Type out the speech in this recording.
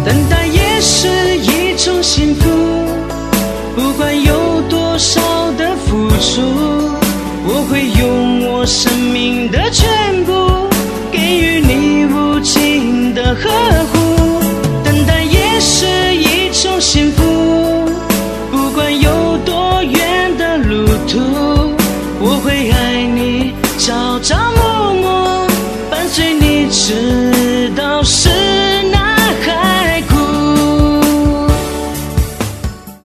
等待也是一种幸福，不管有多少的付出，我会用我生命的全部，给予你无尽的呵护。